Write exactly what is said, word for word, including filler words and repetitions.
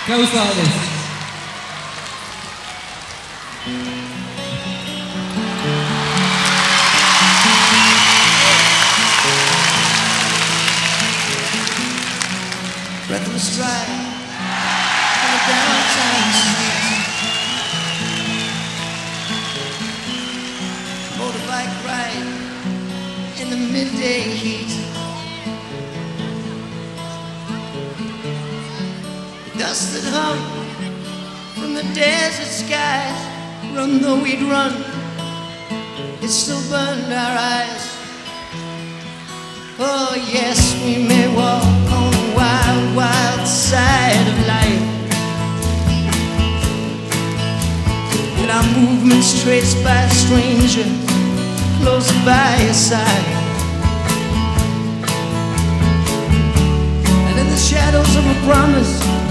Goes like this. Breathless drive on the downtown street, motorbike ride in the midday heat. The dust that hung from the desert skies, run though we'd run, it still burned our eyes. Oh yes, we may walk on the wild, wild side of life, and our movements traced by a stranger close by your side. And in the shadows of a promise